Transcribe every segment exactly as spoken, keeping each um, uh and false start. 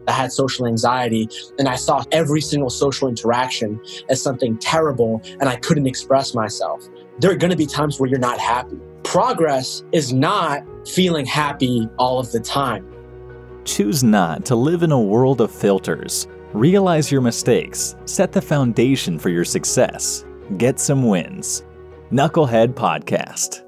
I had social anxiety, and I saw every single social interaction as something terrible, and I couldn't express myself. There are going to be times where you're not happy. Progress is not feeling happy all of the time. Choose not to live in a world of filters. Realize your mistakes. Set the foundation for your success. Get some wins. Knucklehead Podcast.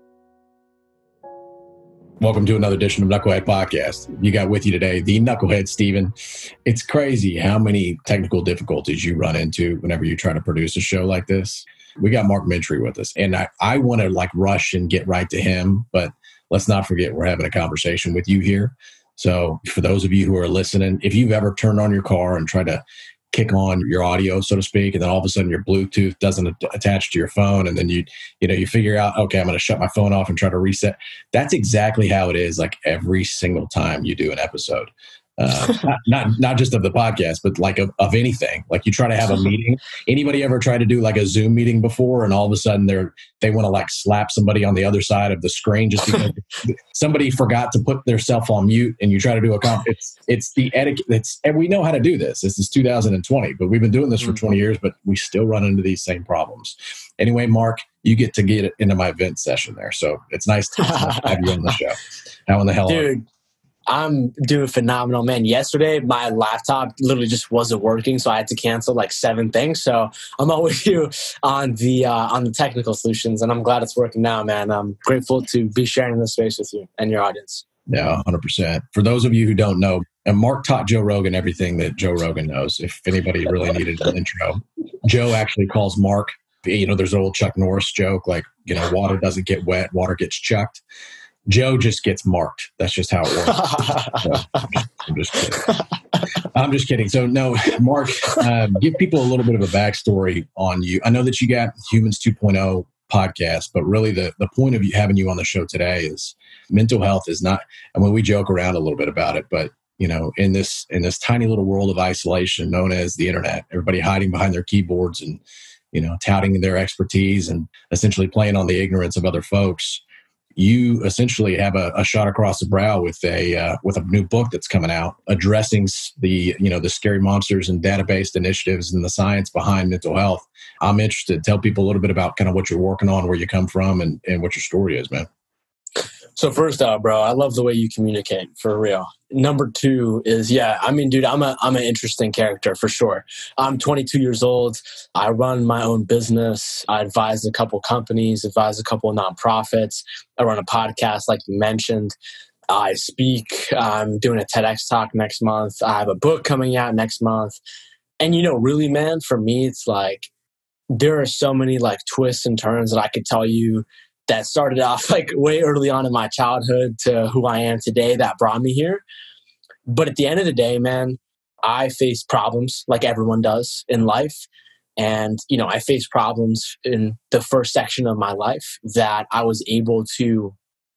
Welcome to another edition of Knucklehead Podcast. You got with you today the Knucklehead, Steven. It's crazy how many technical difficulties you run into whenever you try to produce a show like this. We got Mark Mintry with us, and I, I want to like rush and get right to him, but let's not forget we're having a conversation with you here. So for those of you who are listening, if you've ever turned on your car and tried to kick on your audio, so to speak, and then all of a sudden your Bluetooth doesn't a- attach to your phone, and then you, you know, you figure out, okay, I'm going to shut my phone off and try to reset. That's exactly how it is. Like every single time you do an episode, uh, not, not not just of the podcast, but like of, of anything. Like you try to have a meeting. Anybody ever tried to do like a Zoom meeting before, and all of a sudden they're they want to like slap somebody on the other side of the screen just because somebody forgot to put their self on mute, and you try to do a comp. It's it's the etiquette. It's and we know how to do this. This is two thousand twenty, but we've been doing this for twenty years, but we still run into these same problems. Anyway, Mark, you get to get into my event session there, so it's nice to have you on the show. How in the hell, dude? Are you? I'm doing phenomenal, man. Yesterday, my laptop literally just wasn't working, so I had to cancel like seven things. So I'm all with you on the uh, on the technical solutions, and I'm glad it's working now, man. I'm grateful to be sharing this space with you and your audience. Yeah, one hundred percent. For those of you who don't know, and Mark taught Joe Rogan everything that Joe Rogan knows. If anybody really needed an intro, Joe actually calls Mark, you know, there's an old Chuck Norris joke, like, you know, water doesn't get wet, water gets chucked. Joe just gets marked. That's just how it works. So, I'm just kidding. I'm just kidding. So no, Mark, uh, give people a little bit of a backstory on you. I know that you got Humans two point oh podcast, but really the, the point of you, having you on the show today is mental health is not, I mean, we joke around a little bit about it, but you know, in this, in this tiny little world of isolation known as the internet, everybody hiding behind their keyboards and, you know, touting their expertise and essentially playing on the ignorance of other folks. You essentially have a, a shot across the brow with a uh, with a new book that's coming out addressing the you know the scary monsters and database initiatives and the science behind mental health. I'm interested. Tell people a little bit about kind of what you're working on, where you come from, and, and what your story is, man. So first off, bro, I love the way you communicate, for real. Number two is, yeah, I mean, dude, I'm a I'm an interesting character for sure. I'm twenty-two years old. I run my own business. I advise a couple companies, advise a couple of nonprofits. I run a podcast, like you mentioned. I speak. I'm doing a TEDx talk next month. I have a book coming out next month. And, you know, really, man, for me, it's like there are so many like twists and turns that I could tell you that started off like way early on in my childhood to who I am today that brought me here. But at the end of the day, man, I face problems like everyone does in life. And, you know, I faced problems in the first section of my life that I was able to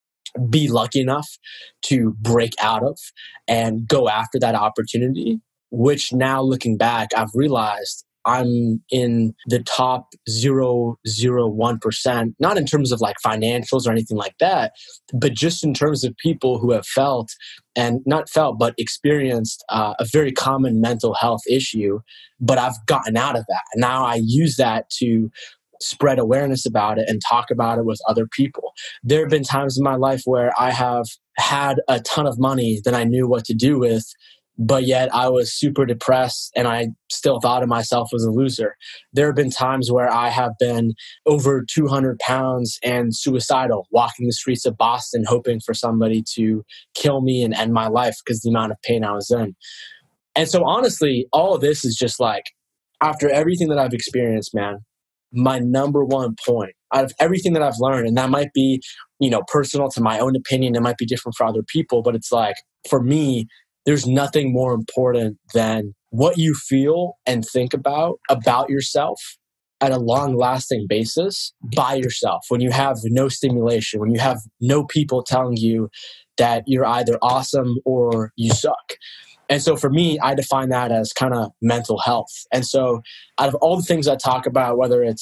be lucky enough to break out of and go after that opportunity, which now looking back, I've realized I'm in the top zero point zero one percent, not in terms of like financials or anything like that, but just in terms of people who have felt and not felt, but experienced uh, a very common mental health issue. But I've gotten out of that. And now I use that to spread awareness about it and talk about it with other people. There have been times in my life where I have had a ton of money that I knew what to do with, but yet I was super depressed and I still thought of myself as a loser. There have been times where I have been over two hundred pounds and suicidal, walking the streets of Boston, hoping for somebody to kill me and end my life because the amount of pain I was in. And so honestly, all of this is just like, after everything that I've experienced, man, my number one point out of everything that I've learned, and that might be, you know, personal to my own opinion, it might be different for other people, but it's like, for me, there's nothing more important than what you feel and think about, about yourself at a long-lasting basis by yourself. When you have no stimulation, when you have no people telling you that you're either awesome or you suck. And so for me, I define that as kind of mental health. And so out of all the things I talk about, whether it's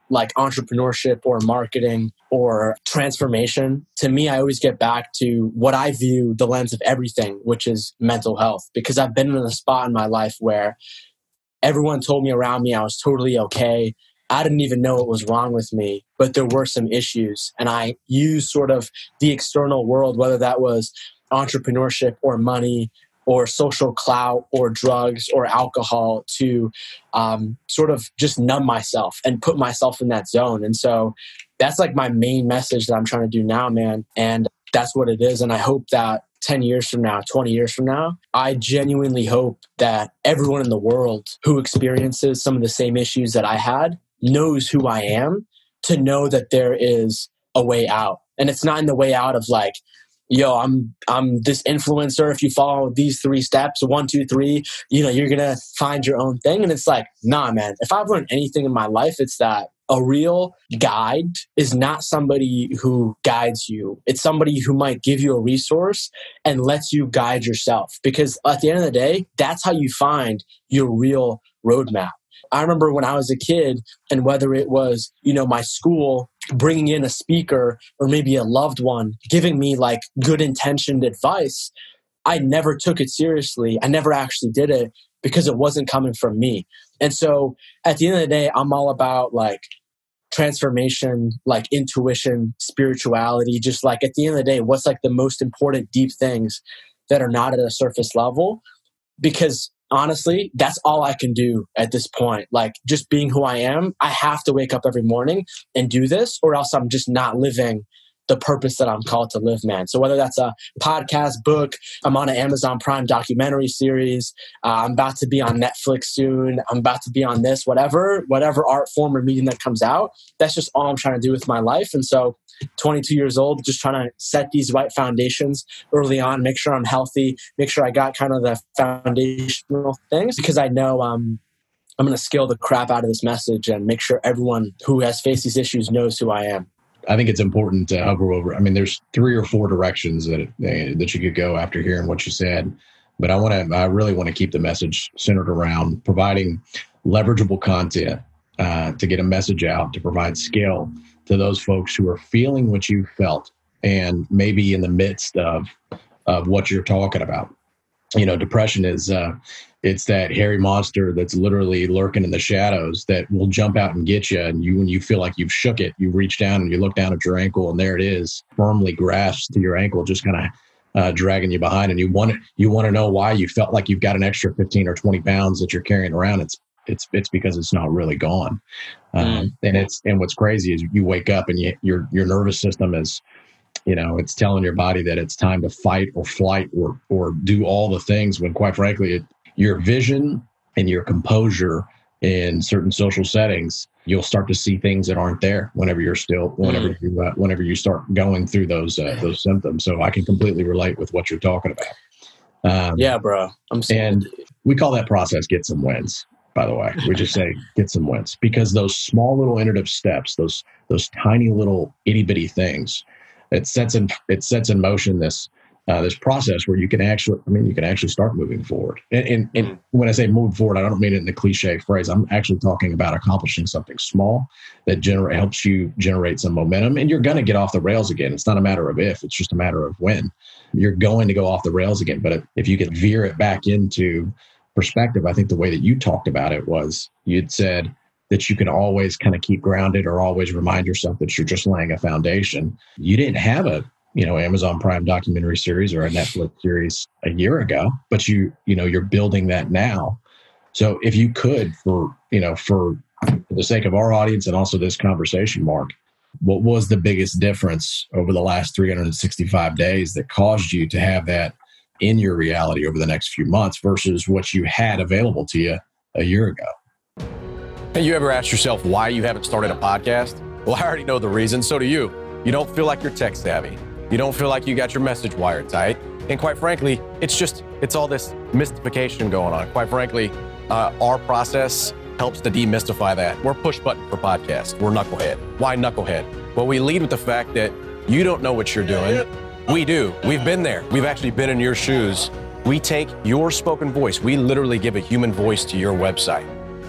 like entrepreneurship or marketing or transformation, to me, I always get back to what I view the lens of everything, which is mental health. Because I've been in a spot in my life where everyone told me around me I was totally okay. I didn't even know what was wrong with me, but there were some issues. And I used sort of the external world, whether that was entrepreneurship or money or social clout or drugs or alcohol, to um, sort of just numb myself and put myself in that zone. And so that's like my main message that I'm trying to do now, man. And that's what it is. And I hope that ten years from now, twenty years from now, I genuinely hope that everyone in the world who experiences some of the same issues that I had knows who I am, to know that there is a way out. And it's not in the way out of like, yo, I'm I'm this influencer. If you follow these three steps, one, two, three, you know, you're gonna find your own thing. And it's like, nah, man. If I've learned anything in my life, it's that a real guide is not somebody who guides you. It's somebody who might give you a resource and lets you guide yourself. Because at the end of the day, that's how you find your real roadmap. I remember when I was a kid, and whether it was, you know, my school bringing in a speaker or maybe a loved one giving me like good intentioned advice, I never took it seriously. I never actually did it because it wasn't coming from me. And so at the end of the day, I'm all about like transformation, like intuition, spirituality, just like at the end of the day, what's like the most important deep things that are not at a surface level? Because honestly, that's all I can do at this point. Like just being who I am, I have to wake up every morning and do this, or else I'm just not living the purpose that I'm called to live, man. So whether that's a podcast, book, I'm on an Amazon Prime documentary series, uh, I'm about to be on Netflix soon, I'm about to be on this, whatever, whatever art form or medium that comes out, that's just all I'm trying to do with my life. And so twenty-two years old, just trying to set these right foundations early on, make sure I'm healthy, make sure I got kind of the foundational things, because I know um, I'm going to scale the crap out of this message and make sure everyone who has faced these issues knows who I am. I think it's important to hover over. I mean, there's three or four directions that that you could go after hearing what you said, but I want to. I really want to keep the message centered around providing leverageable content uh, to get a message out, to provide scale to those folks who are feeling what you felt, and maybe in the midst of of what you're talking about. You know, depression is uh, it's that hairy monster that's literally lurking in the shadows that will jump out and get you. And you, when you feel like you've shook it, you reach down and you look down at your ankle, and there it is, firmly grasped to your ankle, just kind of uh, dragging you behind. And you want to, you want to know why you felt like you've got an extra fifteen or twenty pounds that you're carrying around. It's it's it's because it's not really gone. Um, mm. And it's and what's crazy is you wake up and you, your your nervous system is, you know, it's telling your body that it's time to fight or flight or or do all the things, when quite frankly, it, your vision and your composure in certain social settings, you'll start to see things that aren't there whenever you're still, whenever mm. you, uh, whenever you start going through those uh, those symptoms. So I can completely relate with what you're talking about. Um, yeah, bro. I'm sorry. And we call that process "get some wins." By the way, we just say "get some wins" because those small little iterative steps, those those tiny little itty bitty things, it sets in it sets in motion this. Uh, this process where you can actually, I mean, you can actually start moving forward. And, and, and when I say move forward, I don't mean it in the cliche phrase. I'm actually talking about accomplishing something small that gener- helps you generate some momentum. And you're going to get off the rails again. It's not a matter of if, it's just a matter of when. You're going to go off the rails again. But if, if you could veer it back into perspective, I think the way that you talked about it was you'd said that you can always kind of keep grounded or always remind yourself that you're just laying a foundation. You didn't have a you know, Amazon Prime documentary series or a Netflix series a year ago, but you, you know, you're building that now. So if you could, for, you know, for the sake of our audience and also this conversation, Mark, what was the biggest difference over the last three hundred sixty-five days that caused you to have that in your reality over the next few months versus what you had available to you a year ago? Have you ever asked yourself why you haven't started a podcast? Well, I already know the reason. So do you. You don't feel like you're tech savvy. You don't feel like you got your message wired tight. And quite frankly, it's just, it's all this mystification going on. Quite frankly, uh, our process helps to demystify that. We're push button for podcasts. We're Knucklehead. Why Knucklehead? Well, we lead with the fact that you don't know what you're doing. We do. We've been there. We've actually been in your shoes. We take your spoken voice. We literally give a human voice to your website.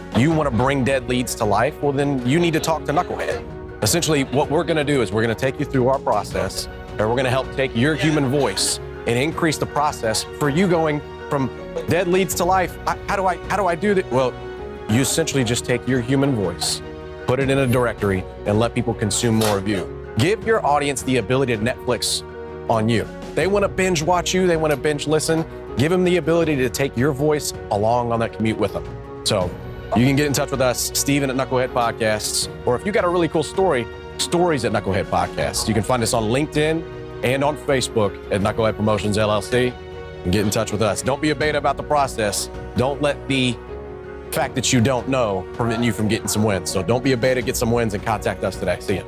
You want to bring dead leads to life? Well, then you need to talk to Knucklehead. Essentially, what we're going to do is we're going to take you through our process, and we're going to help take your human voice and increase the process for you going from dead leads to life. I, how do I how do I do that? Well, you essentially just take your human voice, put it in a directory, and let people consume more of you. Give your audience the ability to Netflix on you. They want to binge watch you. They want to binge listen. Give them the ability to take your voice along on that commute with them. So you can get in touch with us, Steven at Knucklehead Podcasts, or if you got a really cool story, stories at Knucklehead Podcasts. You can find us on LinkedIn and on Facebook at Knucklehead Promotions L L C. And get in touch with us. Don't be a beta about the process. Don't let the fact that you don't know prevent you from getting some wins. So don't be a beta, get some wins, and contact us today. See you.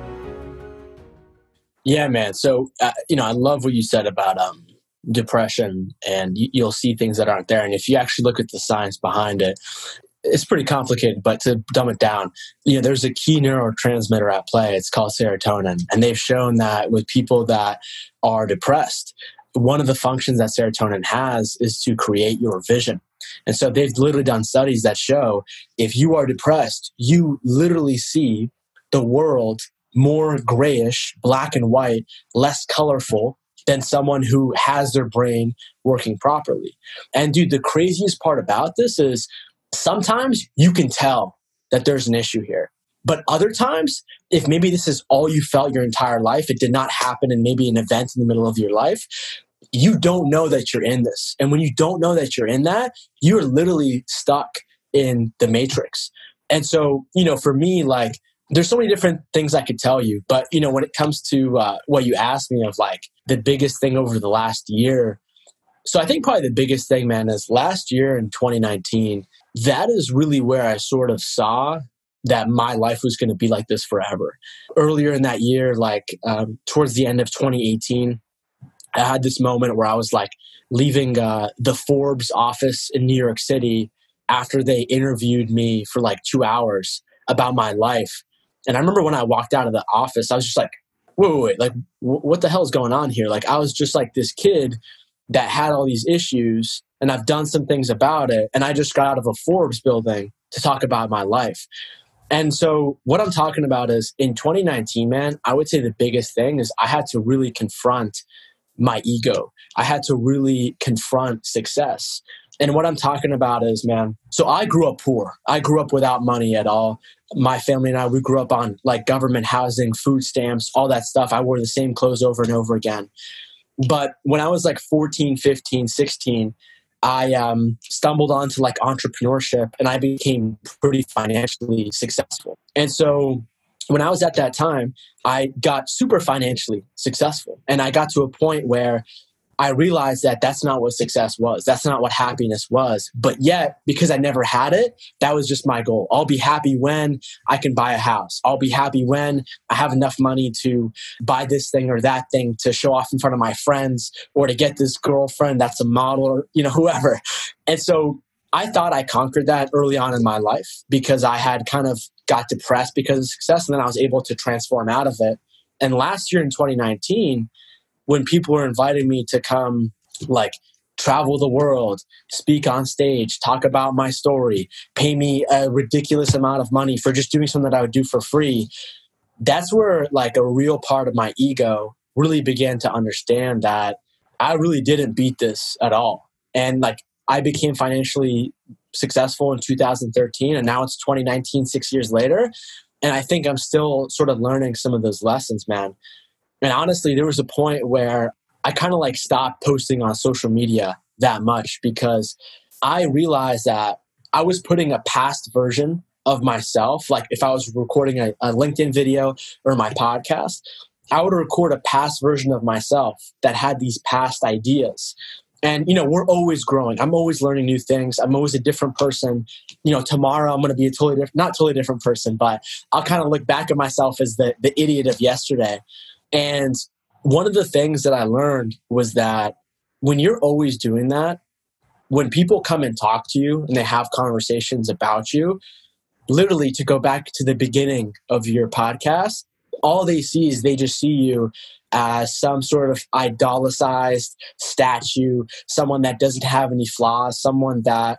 Yeah, man. So, uh, you know, I love what you said about um, depression, and you, you'll see things that aren't there. And if you actually look at the science behind it, it's pretty complicated, but to dumb it down, you know, there's a key neurotransmitter at play. It's called serotonin. And they've shown that with people that are depressed, one of the functions that serotonin has is to create your vision. And so they've literally done studies that show if you are depressed, you literally see the world more grayish, black and white, less colorful than someone who has their brain working properly. And dude, the craziest part about this is sometimes you can tell that there's an issue here. But other times, if maybe this is all you felt your entire life, it did not happen in maybe an event in the middle of your life, you don't know that you're in this. And when you don't know that you're in that, you're literally stuck in the matrix. And so, you know, for me, like, there's so many different things I could tell you. But, you know, when it comes to uh, what you asked me of like the biggest thing over the last year, so I think probably the biggest thing, man, is last year in twenty nineteen, that is really where I sort of saw that my life was going to be like this forever. Earlier in that year, like um, towards the end of twenty eighteen, I had this moment where I was like leaving uh, the Forbes office in New York City after they interviewed me for like two hours about my life. And I remember when I walked out of the office, I was just like, wait, wait, wait, like w- what the hell is going on here? Like I was just like this kid that had all these issues and I've done some things about it. And I just got out of a Forbes building to talk about my life. And so what I'm talking about is in twenty nineteen, man, I would say the biggest thing is I had to really confront my ego. I had to really confront success. And what I'm talking about is, man, so I grew up poor. I grew up without money at all. My family and I, we grew up on like government housing, food stamps, all that stuff. I wore the same clothes over and over again. But when I was like fourteen, fifteen, sixteen, I um, stumbled onto like entrepreneurship and I became pretty financially successful. And so when I was at that time, I got super financially successful. And I got to a point where I realized that that's not what success was. That's not what happiness was. But yet, because I never had it, that was just my goal. I'll be happy when I can buy a house. I'll be happy when I have enough money to buy this thing or that thing to show off in front of my friends or to get this girlfriend that's a model or, you know, whoever. And so I thought I conquered that early on in my life because I had kind of got depressed because of success. And then I was able to transform out of it. And last year in twenty nineteen, when people were inviting me to come like travel the world, speak on stage, talk about my story, pay me a ridiculous amount of money for just doing something that I would do for free, that's where like a real part of my ego really began to understand that I really didn't beat this at all. And like I became financially successful in two thousand thirteen and now it's twenty nineteen, six years later. And I think I'm still sort of learning some of those lessons, man. And honestly, there was a point where I kind of like stopped posting on social media that much because I realized that I was putting a past version of myself. Like if I was recording a, a LinkedIn video or my podcast, I would record a past version of myself that had these past ideas. And, you know, we're always growing. I'm always learning new things. I'm always a different person. You know, tomorrow I'm going to be a totally different, not totally different person, but I'll kind of look back at myself as the, the idiot of yesterday. And one of the things that I learned was that when you're always doing that, when people come and talk to you and they have conversations about you, literally to go back to the beginning of your podcast, all they see is they just see you as some sort of idolicized statue, someone that doesn't have any flaws, someone that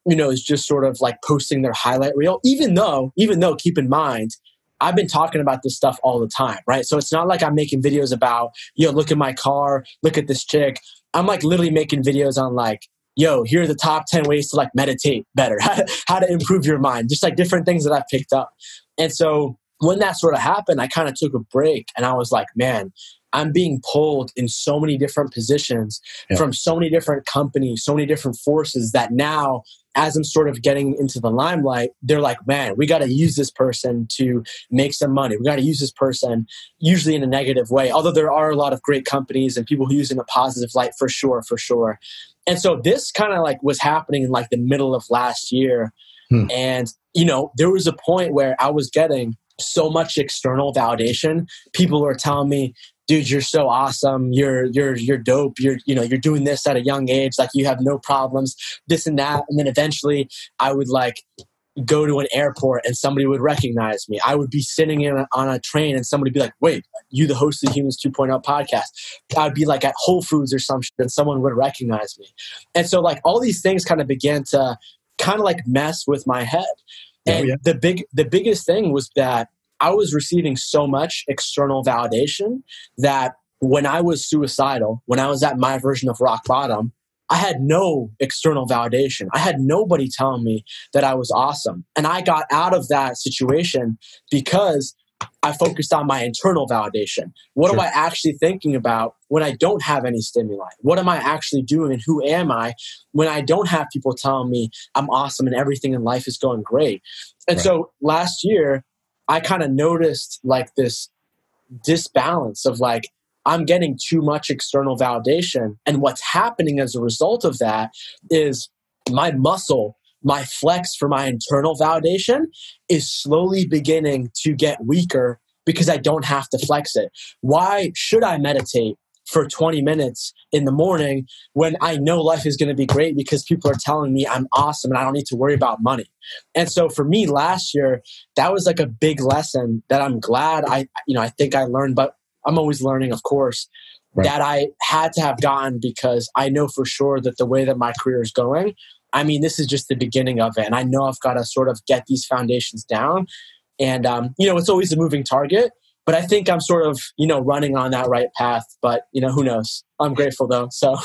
you know, is just sort of like posting their highlight reel, even though, even though, keep in mind, I've been talking about this stuff all the time, right? So it's not like I'm making videos about, yo, look at my car, look at this chick. I'm like literally making videos on like, yo, here are the top ten ways to like meditate better, how to, how to improve your mind, just like different things that I've picked up. And so when that sort of happened, I kind of took a break and I was like, man, I'm being pulled in so many different positions yeah. from so many different companies, so many different forces that now, as I'm sort of getting into the limelight, they're like, man, we got to use this person to make some money. We got to use this person, usually in a negative way. Although there are a lot of great companies and people who use it in a positive light, for sure, for sure. And so this kind of like was happening in like the middle of last year. Hmm. And, you know, there was a point where I was getting so much external validation. People were telling me, dude, you're so awesome. You're, you're, you're dope. You're, you know, you're doing this at a young age. Like you have no problems, this and that. And then eventually I would like go to an airport and somebody would recognize me. I would be sitting in a, on a train and somebody would be like, wait, you the host of the Humans two point oh podcast. I'd be like at Whole Foods or some shit and someone would recognize me. And so like all these things kind of began to kind of like mess with my head. And oh, yeah. the big, the biggest thing was that I was receiving so much external validation that when I was suicidal, when I was at my version of rock bottom, I had no external validation. I had nobody telling me that I was awesome. And I got out of that situation because I focused on my internal validation. What sure. am I actually thinking about when I don't have any stimuli? What am I actually doing and who am I when I don't have people telling me I'm awesome and everything in life is going great? And right. so last year, I kind of noticed like this disbalance of like, I'm getting too much external validation. And what's happening as a result of that is my muscle, my flex for my internal validation is slowly beginning to get weaker because I don't have to flex it. Why should I meditate for twenty minutes in the morning when I know life is going to be great because people are telling me I'm awesome and I don't need to worry about money? And so for me last year, that was like a big lesson that I'm glad I, you know, I think I learned, but I'm always learning, of course, right. that I had to have gotten because I know for sure that the way that my career is going, I mean, this is just the beginning of it. And I know I've got to sort of get these foundations down. And, um, you know, it's always a moving target. But I think I'm sort of, you know, running on that right path. But, you know, who knows? I'm grateful, though. So,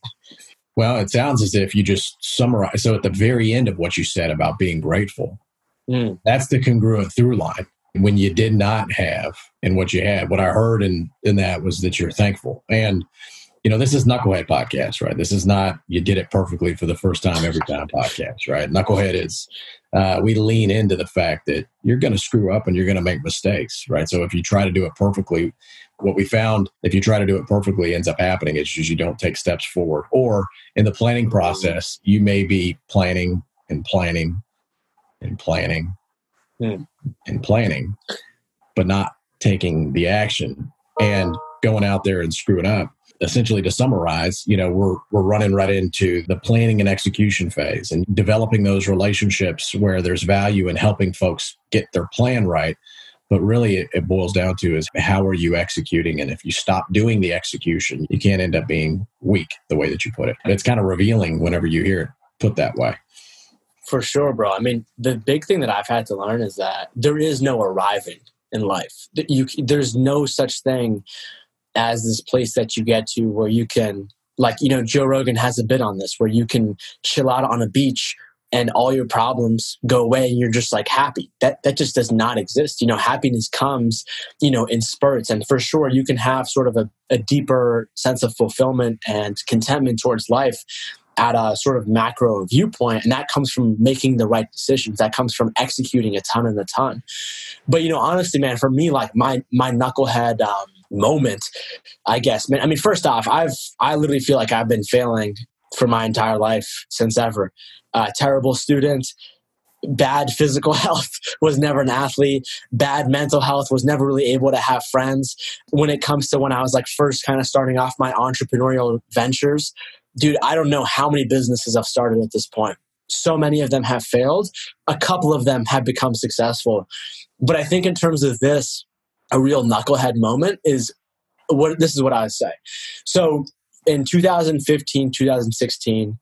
well, it sounds as if you just summarize. So at the very end of what you said about being grateful, mm. that's the congruent through line. When you did not have and what you had, what I heard in, in that was that you're thankful. And, you know, this is Knucklehead Podcast, right? This is not you did it perfectly for the first time every time podcast, right? Knucklehead is, uh, we lean into the fact that you're going to screw up and you're going to make mistakes, right? So if you try to do it perfectly, what we found, if you try to do it perfectly, ends up happening is just you don't take steps forward. Or in the planning process, you may be planning and planning and planning mm. and planning, but not taking the action and going out there and screwing up. Essentially, to summarize, you know, we're we're running right into the planning and execution phase and developing those relationships where there's value in helping folks get their plan right. But really, it, it boils down to is how are you executing? And if you stop doing the execution, you can't end up being weak, the way that you put it. But it's kind of revealing whenever you hear it put that way. For sure, bro. I mean, the big thing that I've had to learn is that there is no arriving in life. You, there's no such thing as this place that you get to where you can, like, you know, Joe Rogan has a bit on this, where you can chill out on a beach and all your problems go away and you're just like happy. That that just does not exist. You know, happiness comes, you know, in spurts. And for sure, you can have sort of a, a deeper sense of fulfillment and contentment towards life at a sort of macro viewpoint. And that comes from making the right decisions. That comes from executing a ton and a ton. But, you know, honestly, man, for me, like my my knucklehead um, moment, I guess, man, I mean, first off, I've, I literally feel like I've been failing for my entire life since ever. Uh, terrible student, bad physical health, was never an athlete, bad mental health, was never really able to have friends. When it comes to when I was like first kind of starting off my entrepreneurial ventures, dude, I don't know how many businesses I've started at this point. So many of them have failed. A couple of them have become successful. But I think in terms of this, a real knucklehead moment is what this is what I would say. So in two thousand fifteen, two thousand sixteen,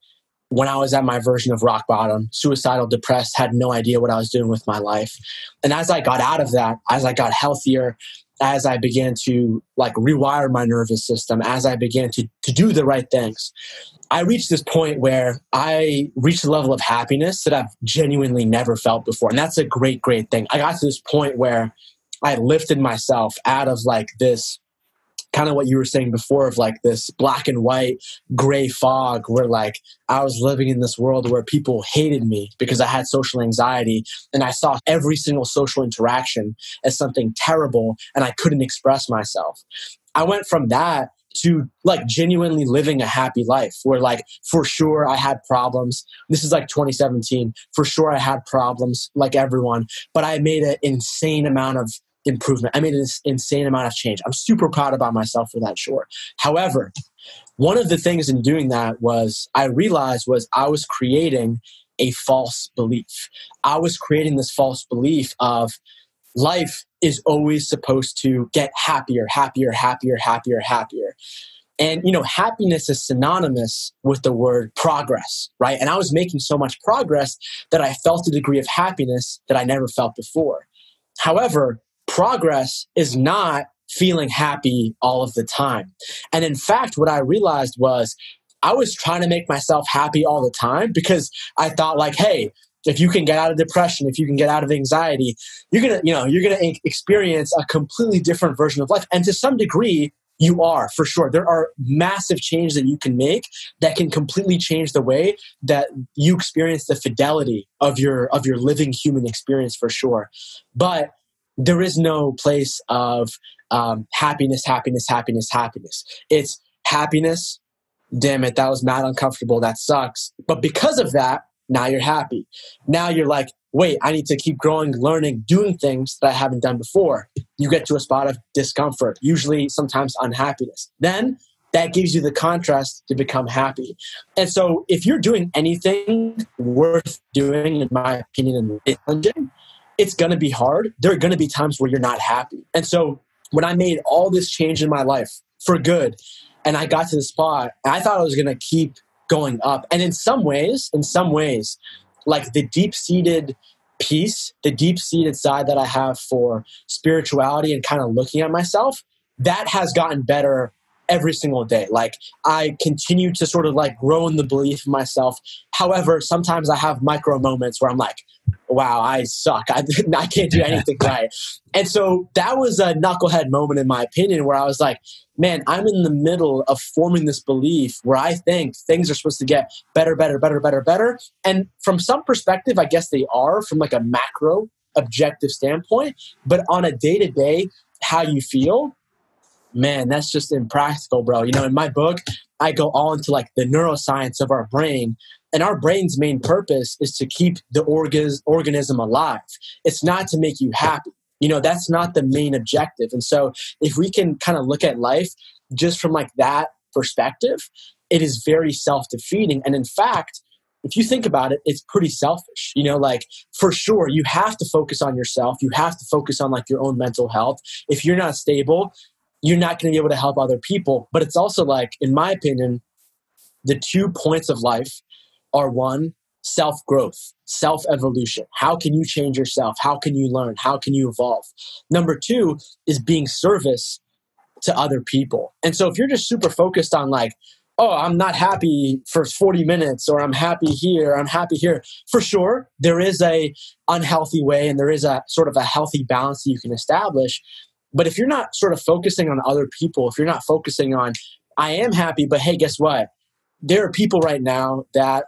when I was at my version of rock bottom, suicidal, depressed, had no idea what I was doing with my life. And as I got out of that, as I got healthier, as I began to like rewire my nervous system, as I began to, to do the right things, I reached this point where I reached a level of happiness that I've genuinely never felt before. And that's a great, great thing. I got to this point where I lifted myself out of like this kind of what you were saying before of like this black and white gray fog where like I was living in this world where people hated me because I had social anxiety and I saw every single social interaction as something terrible and I couldn't express myself. I went from that to like genuinely living a happy life where like for sure I had problems. This is like twenty seventeen. For sure I had problems like everyone, but I made an insane amount of improvement. I made an insane amount of change. I'm super proud about myself for that, sure. However, one of the things in doing that was I realized was I was creating a false belief. I was creating this false belief of life is always supposed to get happier, happier, happier, happier, happier. And, you know, happiness is synonymous with the word progress, right? And I was making so much progress that I felt a degree of happiness that I never felt before. However, progress is not feeling happy all of the time. And in fact, what I realized was I was trying to make myself happy all the time because I thought like, hey, if you can get out of depression, if you can get out of anxiety, you're going to, you know, you're going to experience a completely different version of life. And to some degree, you are, for sure. There are massive changes that you can make that can completely change the way that you experience the fidelity of your of your living human experience, for sure. But there is no place of um, happiness, happiness, happiness, happiness. It's happiness. Damn it, that was mad uncomfortable. That sucks. But because of that, now you're happy. Now you're like, wait, I need to keep growing, learning, doing things that I haven't done before. You get to a spot of discomfort, usually sometimes unhappiness. Then that gives you the contrast to become happy. And so if you're doing anything worth doing, in my opinion, and challenging, it's going to be hard. There are going to be times where you're not happy. And so when I made all this change in my life for good, and I got to the spot, I thought I was going to keep going up. And in some ways, in some ways, like the deep-seated peace, the deep-seated side that I have for spirituality and kind of looking at myself, that has gotten better every single day. Like I continue to sort of like grow in the belief of myself. However, sometimes I have micro moments where I'm like, wow, I suck. I, I can't do anything right. And so that was a knucklehead moment in my opinion where I was like, man, I'm in the middle of forming this belief where I think things are supposed to get better, better, better, better, better. And from some perspective, I guess they are from like a macro objective standpoint, but on a day-to-day, how you feel, man, that's just impractical, bro. You know, in my book, I go all into like the neuroscience of our brain. And our brain's main purpose is to keep the orgas- organism alive. It's not to make you happy. You know, that's not the main objective. And so if we can kind of look at life just from like that perspective, it is very self-defeating. And in fact, if you think about it, it's pretty selfish. You know, like for sure, you have to focus on yourself. You have to focus on like your own mental health. If you're not stable, you're not going to be able to help other people. But it's also like, in my opinion, the two points of life are one, self-growth, self-evolution. How can you change yourself? How can you learn? How can you evolve? Number two is being service to other people. And so if you're just super focused on like, oh, I'm not happy for forty minutes, or I'm happy here, I'm happy here, for sure, there is a unhealthy way and there is a sort of a healthy balance that you can establish. But if you're not sort of focusing on other people, if you're not focusing on, I am happy, but hey, guess what? There are people right now that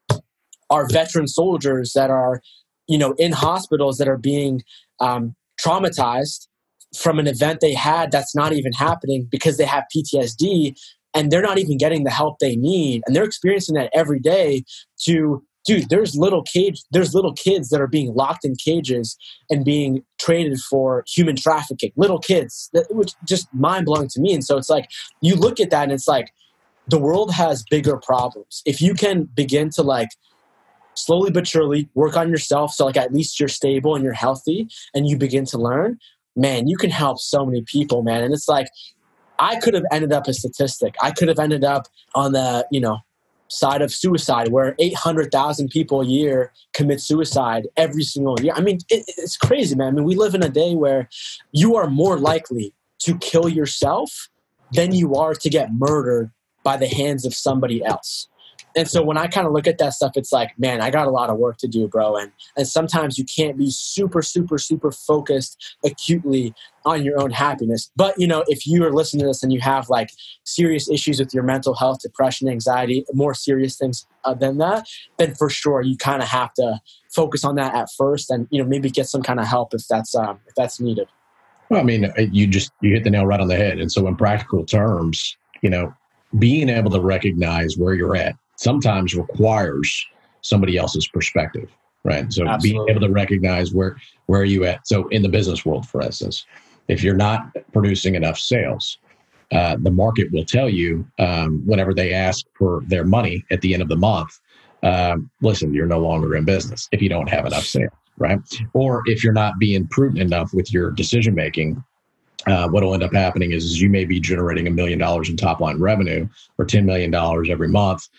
are veteran soldiers that are, you know, in hospitals that are being um, traumatized from an event they had that's not even happening because they have P T S D and they're not even getting the help they need. And they're experiencing that every day to, dude, there's little cage, there's little kids that are being locked in cages and being traded for human trafficking. Little kids, that was just mind blowing to me. And so it's like, you look at that and it's like, the world has bigger problems. If you can begin to like, slowly but surely work on yourself so like at least you're stable and you're healthy and you begin to learn, man, you can help so many people, man. And it's like, I could have ended up a statistic. I could have ended up on the, you know, side of suicide, where eight hundred thousand people a year commit suicide every single year. I mean, it, it's crazy, man. I mean, we live in a day where you are more likely to kill yourself than you are to get murdered by the hands of somebody else. And so when I kind of look at that stuff, it's like, man, I got a lot of work to do, bro. And and sometimes you can't be super, super, super focused acutely on your own happiness. But, you know, if you are listening to this and you have like serious issues with your mental health, depression, anxiety, more serious things uh, than that, then for sure you kind of have to focus on that at first, and, you know, maybe get some kind of help if that's um, if that's needed. Well, I mean, you just you hit the nail right on the head. And so in practical terms, you know, being able to recognize where you're at sometimes requires somebody else's perspective, right? So Absolutely. Being able to recognize where where are you at. So in the business world, for instance, if you're not producing enough sales, uh, the market will tell you um, whenever they ask for their money at the end of the month, um, listen, you're no longer in business if you don't have enough sales, right? Or if you're not being prudent enough with your decision making, Uh, what will end up happening is, is you may be generating a million dollars in top line revenue or ten million dollars every month.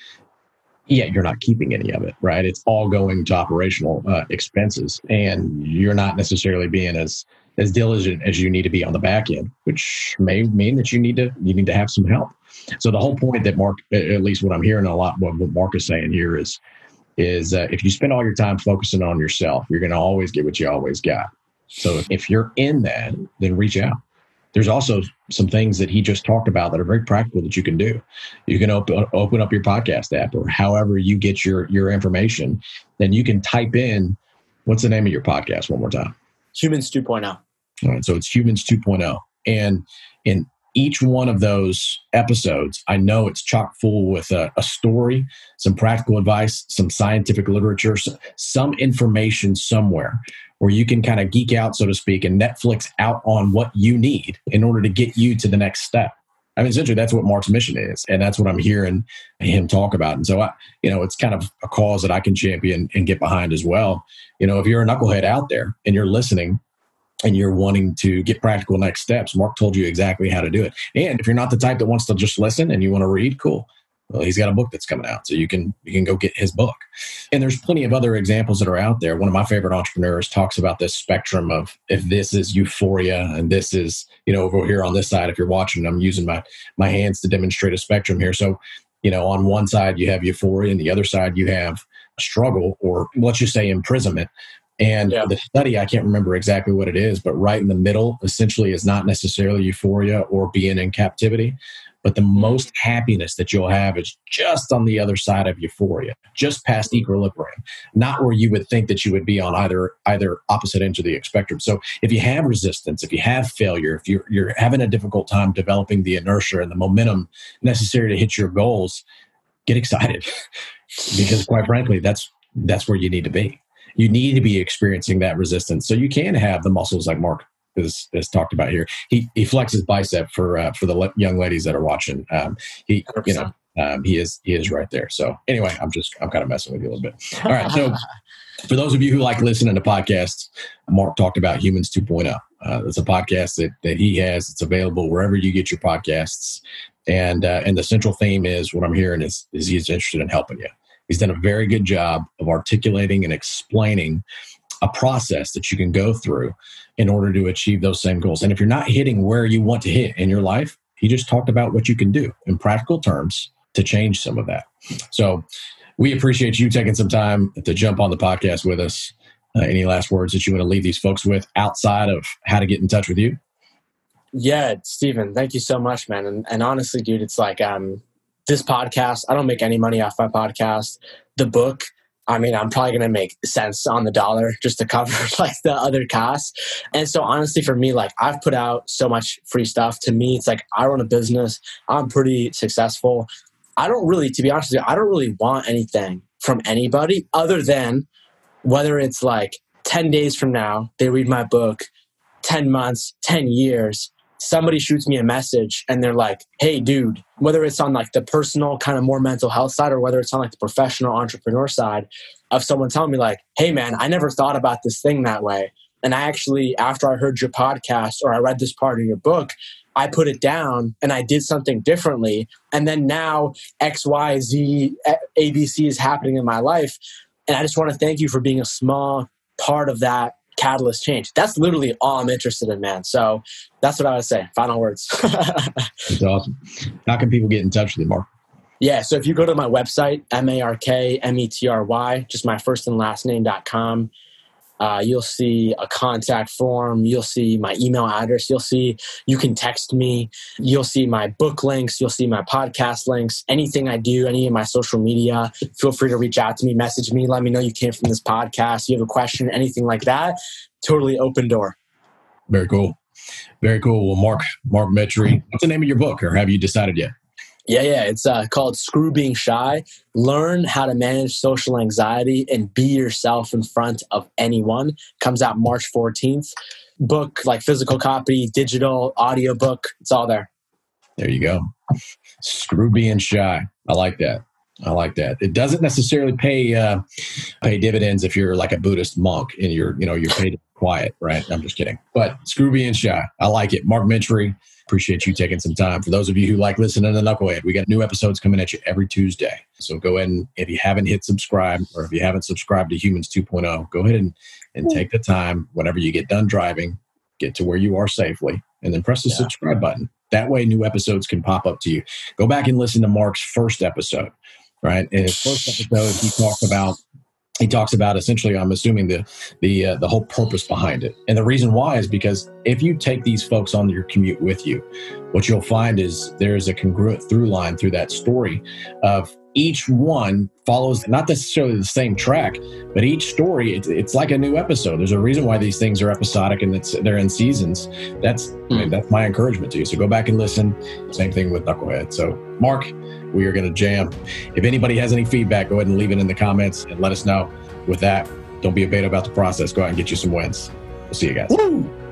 Yet you're not keeping any of it, right? It's all going to operational uh, expenses, and you're not necessarily being as as diligent as you need to be on the back end, which may mean that you need to you need to have some help. So the whole point that Mark, at least what I'm hearing a lot, what Mark is saying here is, is uh, if you spend all your time focusing on yourself, you're going to always get what you always got. So if you're in that, then reach out. There's also some things that he just talked about that are very practical that you can do. You can open open up your podcast app, or however you get your your information. Then you can type in, what's the name of your podcast one more time? Humans two point oh. All right, so it's Humans two point oh. And in each one of those episodes, I know it's chock full with a, a story, some practical advice, some scientific literature, some information somewhere where you can kind of geek out, so to speak, and Netflix out on what you need in order to get you to the next step. I mean, essentially, that's what Mark's mission is, and that's what I'm hearing him talk about. And so, I, you know, it's kind of a cause that I can champion and get behind as well. You know, if you're a knucklehead out there and you're listening and you're wanting to get practical next steps, Mark told you exactly how to do it. And if you're not the type that wants to just listen and you want to read, cool. Well, he's got a book that's coming out, so you can you can go get his book. And there's plenty of other examples that are out there. One of my favorite entrepreneurs talks about this spectrum of, if this is euphoria and this is, you know, over here on this side, if you're watching, I'm using my my hands to demonstrate a spectrum here. So, you know, on one side you have euphoria, and the other side you have struggle, or let's just say imprisonment. And yeah. The study, I can't remember exactly what it is, but right in the middle essentially is not necessarily euphoria or being in captivity. But the most happiness that you'll have is just on the other side of euphoria, just past equilibrium, not where you would think that you would be on either either opposite ends of the spectrum. So if you have resistance, if you have failure, if you're, you're having a difficult time developing the inertia and the momentum necessary to hit your goals, get excited. Because quite frankly, that's that's where you need to be. You need to be experiencing that resistance so you can have the muscles like Mark Is, is talked about here. He he flexes bicep for uh, for the le- young ladies that are watching. Um, he one hundred percent. You know um, he is he is right there. So anyway, I'm just I'm kind of messing with you a little bit. All right. So for those of you who like listening to podcasts, Mark talked about Humans two point oh. Uh, it's a podcast that that he has. It's available wherever you get your podcasts. And uh, and the central theme is, what I'm hearing is is he's interested in helping you. He's done a very good job of articulating and explaining a process that you can go through in order to achieve those same goals. And if you're not hitting where you want to hit in your life, he just talked about what you can do in practical terms to change some of that. So we appreciate you taking some time to jump on the podcast with us. Uh, any last words that you want to leave these folks with outside of how to get in touch with you? Yeah, Stephen, thank you so much, man. And, and honestly, dude, it's like um, this podcast, I don't make any money off my podcast. The book, I mean, I'm probably going to make cents on the dollar just to cover like the other costs. And so honestly, for me, like I've put out so much free stuff. To me, it's like I run a business. I'm pretty successful. I don't really, to be honest with you, I don't really want anything from anybody other than whether it's like ten days from now, they read my book, ten months, ten years, somebody shoots me a message and they're like, hey, dude, whether it's on like the personal kind of more mental health side or whether it's on like the professional entrepreneur side of someone telling me like, hey, man, I never thought about this thing that way. And I actually, after I heard your podcast or I read this part of your book, I put it down and I did something differently. And then now X, Y, Z, A B C is happening in my life. And I just want to thank you for being a small part of that catalyst change. That's literally all I'm interested in, man. So that's what I would say. Final words. That's awesome. How can people get in touch with you, Mark? Yeah. So if you go to my website, M A R K M E T R Y, just my first and last name dot com, uh, you'll see a contact form. You'll see my email address. You'll see, you can text me. You'll see my book links. You'll see my podcast links. Anything I do, any of my social media, feel free to reach out to me, message me, let me know you came from this podcast. You have a question, anything like that. Totally open door. Very cool. Very cool. Well, Mark, Mark Mitry, what's the name of your book, or have you decided yet? Yeah, yeah. It's uh, called Screw Being Shy. Learn how to manage social anxiety and be yourself in front of anyone. Comes out March fourteenth. Book, like physical copy, digital, audio book. It's all there. There you go. Screw Being Shy. I like that. I like that. It doesn't necessarily pay uh, pay dividends if you're like a Buddhist monk and you're, you know, you're paid quiet, right? I'm just kidding. But Screw Being Shy. I like it. Mark Mitry. Appreciate you taking some time. For those of you who like listening to Knucklehead, we got new episodes coming at you every Tuesday. So go ahead and, if you haven't hit subscribe, or if you haven't subscribed to Humans two point oh, go ahead and, and take the time whenever you get done driving, get to where you are safely, and then press the yeah. subscribe button. That way new episodes can pop up to you. Go back and listen to Mark's first episode, right? In his first episode, he talked about He talks about essentially, I'm assuming, the the uh, the whole purpose behind it. And the reason why is because if you take these folks on your commute with you, what you'll find is there is a congruent through line through that story of each one follows not necessarily the same track, but each story, it's, it's like a new episode. There's a reason why these things are episodic and it's, they're in seasons. That's mm. that's my encouragement to you. So go back and listen. Same thing with Knucklehead. So Mark, we are going to jam. If anybody has any feedback, go ahead and leave it in the comments and let us know. With that, don't be a beta about the process. Go out and get you some wins. We'll see you guys. Woo!